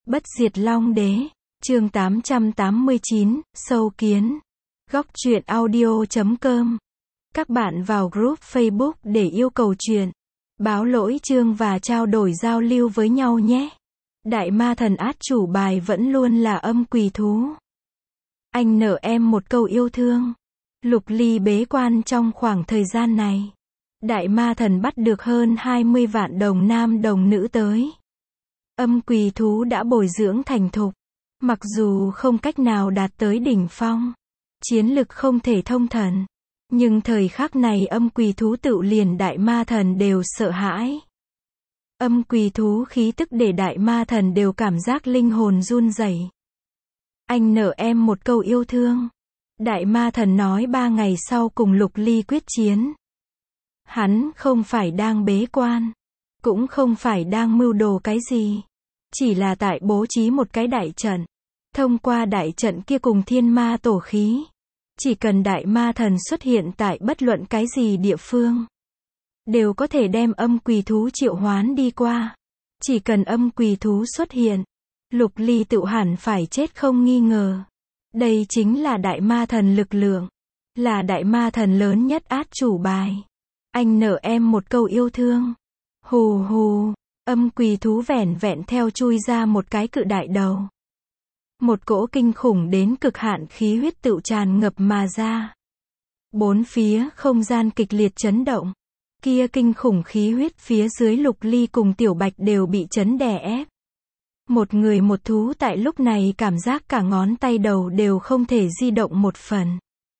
Bất diệt Long Đế, chương 889, sâu kiến. Góc truyện audio.com. Các bạn vào group Facebook để yêu cầu truyện, báo lỗi chương và trao đổi giao lưu với nhau nhé. Đại ma thần át chủ bài vẫn luôn là âm quỷ thú. Anh nợ em một câu yêu thương. Lục Ly bế quan trong khoảng thời gian này. Đại ma thần bắt được hơn 20 vạn đồng nam đồng nữ tới. Âm quỷ thú đã bồi dưỡng thành thục. Mặc dù không cách nào đạt tới đỉnh phong, chiến lực không thể thông thần, nhưng thời khắc này âm quỷ thú tự liền đại ma thần đều sợ hãi. Âm quỷ thú khí tức để đại ma thần đều cảm giác linh hồn run rẩy. Anh nợ em một câu yêu thương. Đại ma thần nói 3 ngày sau cùng Lục Ly quyết chiến. Hắn không phải đang bế quan, cũng không phải đang mưu đồ cái gì. Chỉ là tại bố trí một cái đại trận. Thông qua đại trận kia cùng thiên ma tổ khí. Chỉ cần đại ma thần xuất hiện tại bất luận cái gì địa phương, đều có thể đem âm quỷ thú triệu hoán đi qua. Chỉ cần âm quỷ thú xuất hiện, Lục Ly tự hẳn phải chết không nghi ngờ. Đây chính là đại ma thần lực lượng. Là đại ma thần lớn nhất át chủ bài. Anh nợ em một câu yêu thương. Hù hù. Âm quỷ thú vẻn vẹn theo chui ra một cái cự đại đầu. Một cỗ kinh khủng đến cực hạn khí huyết tự tràn ngập mà ra. Bốn phía không gian kịch liệt chấn động. Kia kinh khủng khí huyết phía dưới Lục Ly cùng Tiểu Bạch đều bị chấn đè ép. Một người một thú tại lúc này cảm giác cả ngón tay đầu đều không thể di động một phần.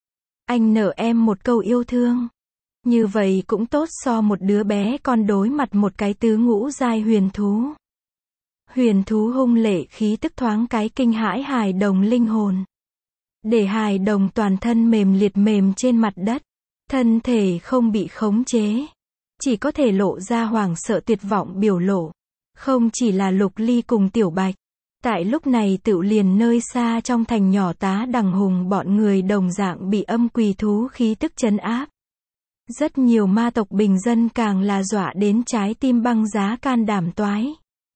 Anh nợ em một câu yêu thương. Như vậy cũng tốt so một đứa bé con đối mặt một cái tứ ngũ giai huyền thú. Huyền thú hung lệ khí tức thoáng cái kinh hãi hài đồng linh hồn. Để hài đồng toàn thân mềm liệt mềm trên mặt đất. Thân thể không bị khống chế. Chỉ có thể lộ ra hoảng sợ tuyệt vọng biểu lộ. Không chỉ là Lục Ly cùng Tiểu Bạch. Tại lúc này tự liền nơi xa trong thành nhỏ Tá Đằng Hùng bọn người đồng dạng bị âm quỷ thú khí tức trấn áp. Rất nhiều ma tộc bình dân càng là dọa đến trái tim băng giá can đảm toái.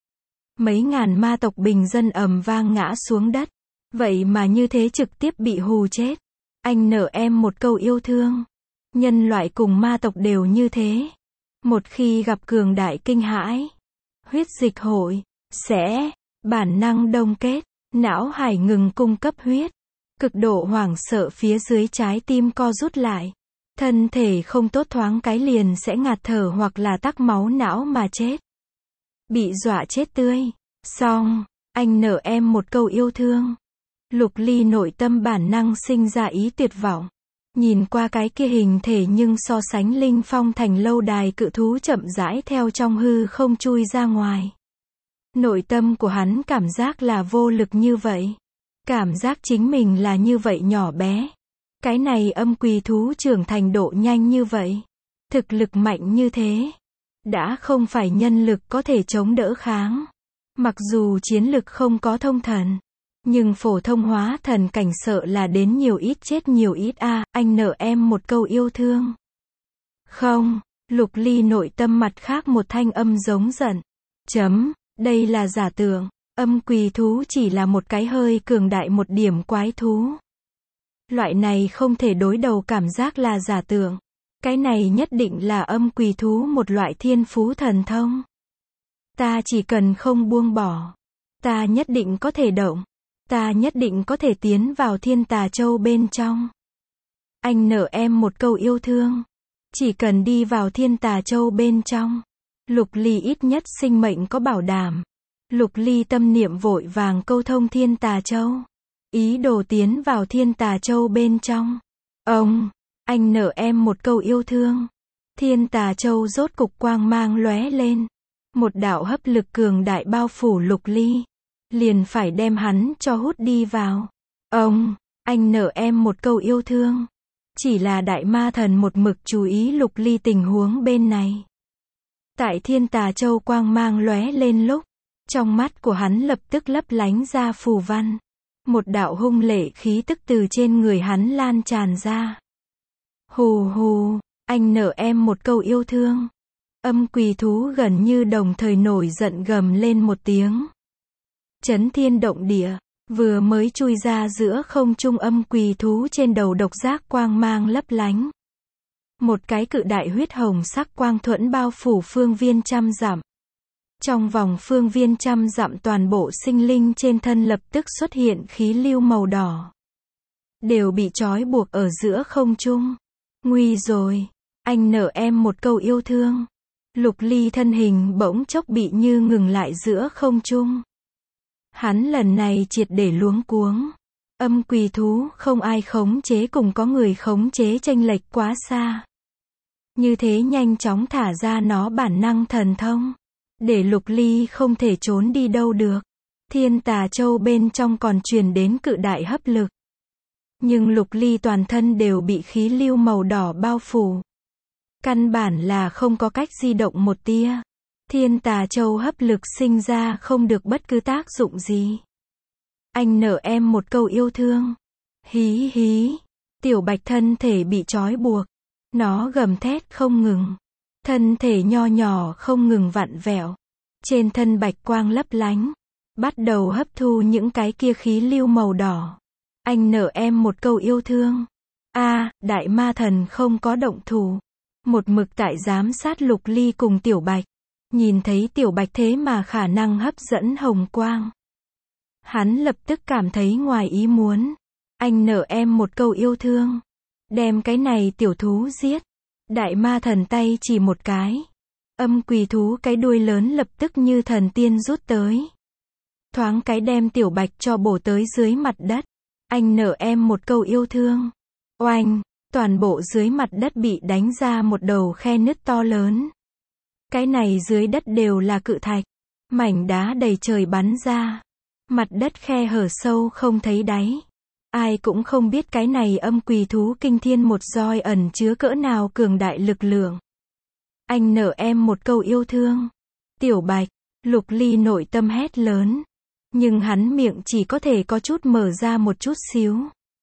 Mấy ngàn ma tộc bình dân ầm vang ngã xuống đất. Vậy mà như thế trực tiếp bị hù chết. Anh nợ em một câu yêu thương. Nhân loại cùng ma tộc đều như thế. Một khi gặp cường đại kinh hãi, huyết dịch hội sẽ bản năng đông kết, não hải ngừng cung cấp huyết. Cực độ hoảng sợ phía dưới trái tim co rút lại. Thân thể không tốt thoáng cái liền sẽ ngạt thở hoặc là tắc máu não mà chết. Bị dọa chết tươi. Xong, anh nợ em một câu yêu thương. Lục Ly nội tâm bản năng sinh ra ý tuyệt vọng. Nhìn qua cái kia hình thể nhưng so sánh linh phong thành lâu đài cự thú chậm rãi theo trong hư không chui ra ngoài. Nội tâm của hắn cảm giác là vô lực như vậy. Cảm giác chính mình là như vậy nhỏ bé. Cái này âm quỷ thú trưởng thành độ nhanh như vậy. Thực lực mạnh như thế. Đã không phải nhân lực có thể chống đỡ kháng. Mặc dù chiến lực không có thông thần. Nhưng phổ thông hóa thần cảnh sợ là đến nhiều ít chết nhiều ít a. Anh nợ em một câu yêu thương. Không, Lục Ly nội tâm mặt khác một thanh âm giống giận. Đây là giả tưởng. Âm quỷ thú chỉ là một cái hơi cường đại một điểm quái thú. Loại này không thể đối đầu cảm giác là giả tưởng. Cái này nhất định là âm quỷ thú một loại thiên phú thần thông. Ta chỉ cần không buông bỏ. Ta nhất định có thể động. Ta nhất định có thể tiến vào Thiên Tà Châu bên trong. Anh nợ em một câu yêu thương. Chỉ cần đi vào Thiên Tà Châu bên trong. Lục Ly ít nhất sinh mệnh có bảo đảm. Lục Ly tâm niệm vội vàng câu thông Thiên Tà Châu. Ý đồ tiến vào Thiên Tà Châu bên trong. Anh nợ em một câu yêu thương. Thiên Tà Châu rốt cục quang mang lóe lên. Một đạo hấp lực cường đại bao phủ Lục Ly. Liền phải đem hắn cho hút đi vào. Anh nợ em một câu yêu thương. Chỉ là đại ma thần một mực chú ý Lục Ly tình huống bên này. Tại Thiên Tà Châu quang mang lóe lên lúc, trong mắt của hắn lập tức lấp lánh ra phù văn. Một đạo hung lệ khí tức từ trên người hắn lan tràn ra. Hù hù, anh nợ em một câu yêu thương. Âm quỷ thú gần như đồng thời nổi giận gầm lên một tiếng. Chấn thiên động địa. Vừa mới chui ra giữa không trung âm quỳ thú trên đầu độc giác quang mang lấp lánh. Một cái cự đại huyết hồng sắc quang thuẫn bao phủ phương viên trăm dặm. Trong vòng phương viên trăm dặm toàn bộ sinh linh trên thân lập tức xuất hiện khí lưu màu đỏ. Đều bị trói buộc ở giữa không trung. Nguy rồi. Anh nở em một câu yêu thương. Lục Ly thân hình bỗng chốc bị như ngừng lại giữa không trung. Hắn lần này triệt để luống cuống. Âm quỳ thú không ai khống chế cùng có người khống chế chênh lệch quá xa. Như thế nhanh chóng thả ra nó bản năng thần thông. Để Lục Ly không thể trốn đi đâu được. Thiên Tà Châu bên trong còn truyền đến cự đại hấp lực. Nhưng Lục Ly toàn thân đều bị khí lưu màu đỏ bao phủ. Căn bản là không có cách di động một tia. Thiên Tà Châu hấp lực sinh ra không được bất cứ tác dụng gì. Anh nở em một câu yêu thương. Hí hí. Tiểu Bạch thân thể bị trói buộc. Nó gầm thét không ngừng. Thân thể nho nhỏ không ngừng vặn vẹo. Trên thân bạch quang lấp lánh. Bắt đầu hấp thu những cái kia khí lưu màu đỏ. Anh nở em một câu yêu thương. Đại ma thần không có động thủ. Một mực tại giám sát Lục Ly cùng Tiểu Bạch. Nhìn thấy Tiểu Bạch thế mà khả năng hấp dẫn hồng quang. Hắn lập tức cảm thấy ngoài ý muốn. Anh nở em một câu yêu thương. Đem cái này tiểu thú giết. Đại ma thần tay chỉ một cái. Âm quỳ thú cái đuôi lớn lập tức như thần tiên rút tới. Thoáng cái đem Tiểu Bạch cho bổ tới dưới mặt đất. Anh nở em một câu yêu thương. Oanh, toàn bộ dưới mặt đất bị đánh ra một đầu khe nứt to lớn. Cái này dưới đất đều là cự thạch. Mảnh đá đầy trời bắn ra. Mặt đất khe hở sâu không thấy đáy. Ai cũng không biết cái này âm quỳ thú kinh thiên một roi ẩn chứa cỡ nào cường đại lực lượng. Anh nở em một câu yêu thương. Tiểu Bạch, Lục Ly nội tâm hét lớn. Nhưng hắn miệng chỉ có thể có chút mở ra một chút xíu.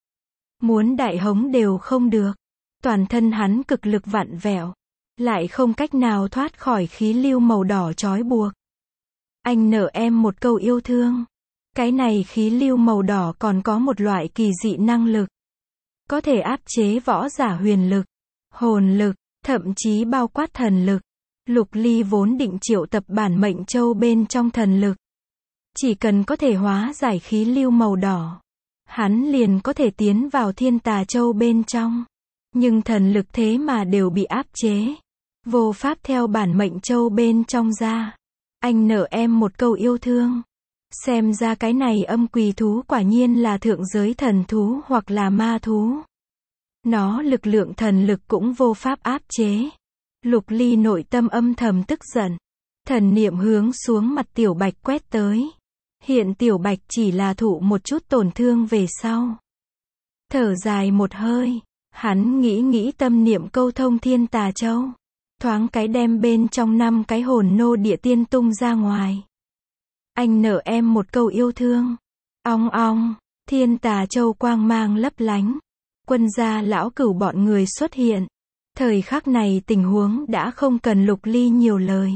Muốn đại hống đều không được. Toàn thân hắn cực lực vặn vẹo. Lại không cách nào thoát khỏi khí lưu màu đỏ trói buộc. Anh nở em một câu yêu thương. Cái này khí lưu màu đỏ còn có một loại kỳ dị năng lực. Có thể áp chế võ giả huyền lực, hồn lực, thậm chí bao quát thần lực. Lục Ly vốn định triệu tập bản mệnh châu bên trong thần lực. Chỉ cần có thể hóa giải khí lưu màu đỏ. Hắn liền có thể tiến vào Thiên Tà Châu bên trong. Nhưng thần lực thế mà đều bị áp chế. Vô pháp theo bản mệnh châu bên trong ra. Anh nở em một câu yêu thương. Xem ra cái này âm quỳ thú quả nhiên là thượng giới thần thú hoặc là ma thú. Nó lực lượng thần lực cũng vô pháp áp chế. Lục Ly nội tâm âm thầm tức giận. Thần niệm hướng xuống mặt Tiểu Bạch quét tới. Hiện Tiểu Bạch chỉ là thụ một chút tổn thương về sau. Thở dài một hơi. Hắn nghĩ tâm niệm câu thông Thiên Tà Châu. Thoáng cái đem bên trong 5 cái hồn nô địa tiên tung ra ngoài. Anh nở em một câu yêu thương. Ong ong, Thiên Tà Châu quang mang lấp lánh. Quân gia lão cửu bọn người xuất hiện. Thời khắc này tình huống đã không cần Lục Ly nhiều lời.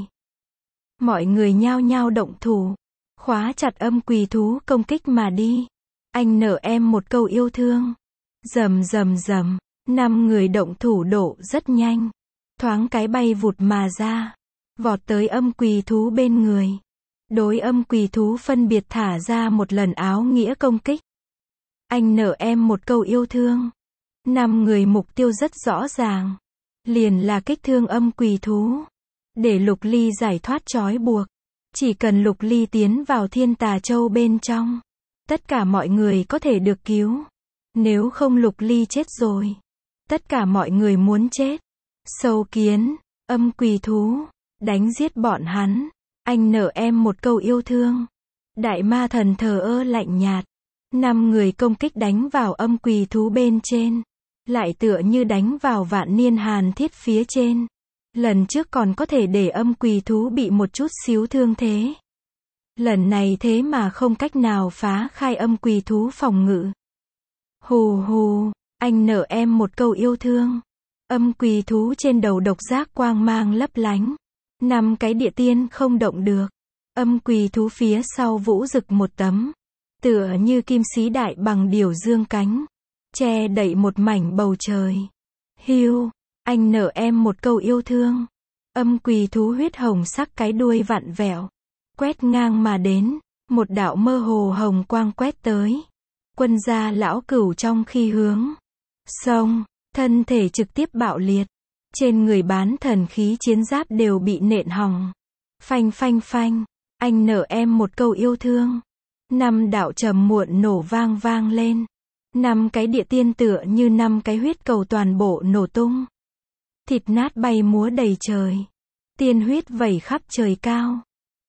Mọi người nhao nhao động thủ. Khóa chặt âm quỳ thú công kích mà đi. Anh nở em một câu yêu thương. Rầm rầm rầm, 5 người động thủ độ rất nhanh. Thoáng cái bay vụt mà ra. Vọt tới âm quỳ thú bên người. Đối âm quỳ thú phân biệt thả ra một lần áo nghĩa công kích. Anh nở em một câu yêu thương. 5 người mục tiêu rất rõ ràng. Liền là kích thương âm quỳ thú. Để Lục Ly giải thoát trói buộc. Chỉ cần Lục Ly tiến vào Thiên Tà Châu bên trong. Tất cả mọi người có thể được cứu. Nếu không Lục Ly chết rồi. Tất cả mọi người muốn chết. Sâu kiến, âm quỳ thú, đánh giết bọn hắn. Anh nở em một câu yêu thương. Đại ma thần thờ ơ lạnh nhạt. 5 người công kích đánh vào âm quỳ thú bên trên. Lại tựa như đánh vào vạn niên hàn thiết phía trên. Lần trước còn có thể để âm quỳ thú bị một chút xíu thương thế. Lần này thế mà không cách nào phá khai âm quỳ thú phòng ngự. Hù hù, anh nở em một câu yêu thương. Âm quỳ thú trên đầu độc giác quang mang lấp lánh. 5 cái địa tiên không động được. Âm quỳ thú phía sau vũ rực một tấm, tựa như kim sĩ đại bằng điểu dương cánh, che đậy một mảnh bầu trời. Hiu, anh nợ em một câu yêu thương. Âm quỳ thú huyết hồng sắc cái đuôi vặn vẹo, quét ngang mà đến, một đạo mơ hồ hồng quang quét tới. Quân gia lão cửu trong khi hướng xông, thân thể trực tiếp bạo liệt. Trên người bán thần khí chiến giáp đều bị nện hỏng. Phanh phanh phanh, anh nợ em một câu yêu thương. 5 đạo trầm muộn nổ vang vang lên. 5 cái địa tiên tựa như 5 cái huyết cầu toàn bộ nổ tung. Thịt nát bay múa đầy trời. Tiên huyết vẩy khắp trời cao.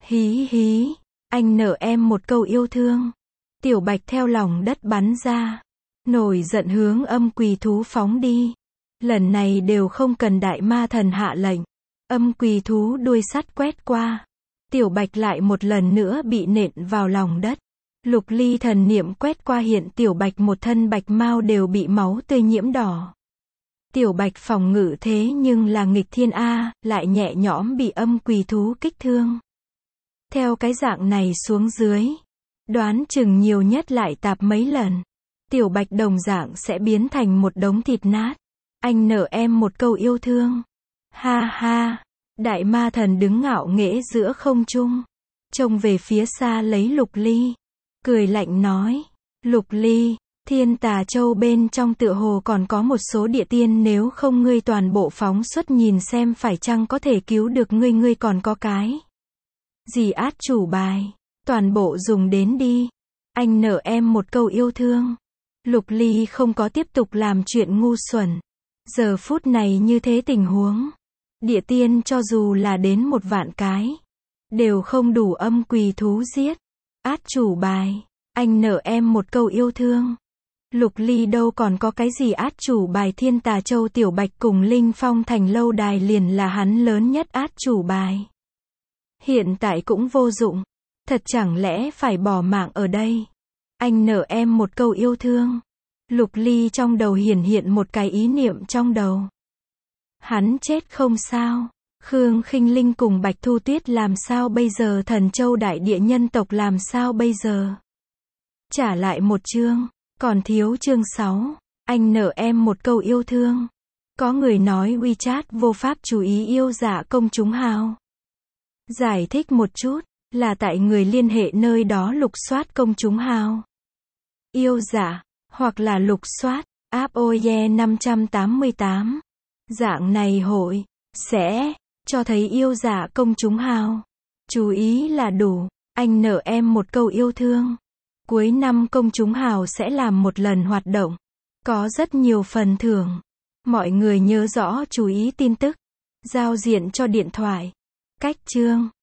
Hí hí, anh nợ em một câu yêu thương. Tiểu Bạch theo lòng đất bắn ra, nổi giận hướng âm quỳ thú phóng đi. Lần này đều không cần đại ma thần hạ lệnh. Âm quỳ thú đuôi sắt quét qua. Tiểu Bạch lại một lần nữa bị nện vào lòng đất. Lục ly thần niệm quét qua hiện Tiểu Bạch một thân bạch mao đều bị máu tươi nhiễm đỏ. Tiểu Bạch phòng ngự thế nhưng là nghịch thiên A, lại nhẹ nhõm bị âm quỳ thú kích thương. Theo cái dạng này xuống dưới, đoán chừng nhiều nhất lại tạp mấy lần. Tiểu Bạch đồng dạng sẽ biến thành một đống thịt nát. Anh nợ em một câu yêu thương. Ha ha, đại ma thần đứng ngạo nghễ giữa không trung, trông về phía xa lấy Lục Ly, cười lạnh nói, Lục Ly, Thiên Tà Châu bên trong tựa hồ còn có một số địa tiên, nếu không ngươi toàn bộ phóng xuất nhìn xem phải chăng có thể cứu được ngươi. Ngươi còn có cái gì át chủ bài, toàn bộ dùng đến đi. Anh nợ em một câu yêu thương. Lục Ly không có tiếp tục làm chuyện ngu xuẩn. Giờ phút này như thế tình huống, địa tiên cho dù là đến 1 vạn cái, đều không đủ âm quỳ thú giết. Át chủ bài, anh nợ em một câu yêu thương. Lục Ly đâu còn có cái gì át chủ bài. Thiên Tà Châu, Tiểu Bạch cùng Linh Phong Thành lâu đài liền là hắn lớn nhất át chủ bài. Hiện tại cũng vô dụng. Thật chẳng lẽ phải bỏ mạng ở đây? Anh nợ em một câu yêu thương. Lục Ly trong đầu hiện một cái ý niệm trong đầu. Hắn chết không sao. Khương Khinh Linh cùng Bạch Thu Tuyết làm sao bây giờ? Thần Châu đại địa nhân tộc làm sao bây giờ? Trả lại một chương, còn thiếu chương 6. Anh nợ em một câu yêu thương. Có người nói WeChat vô pháp chú ý yêu dạ công chúng hào. Giải thích một chút, là tại người liên hệ nơi đó lục soát công chúng hào. Yêu dạ, hoặc là lục soát, app OYE 588. Dạng này hội, sẽ, cho thấy yêu dạ công chúng hào. Chú ý là đủ, anh nợ em một câu yêu thương. Cuối năm công chúng hào sẽ làm một lần hoạt động. Có rất nhiều phần thưởng. Mọi người nhớ rõ chú ý tin tức. Giao diện cho điện thoại. Cách chương.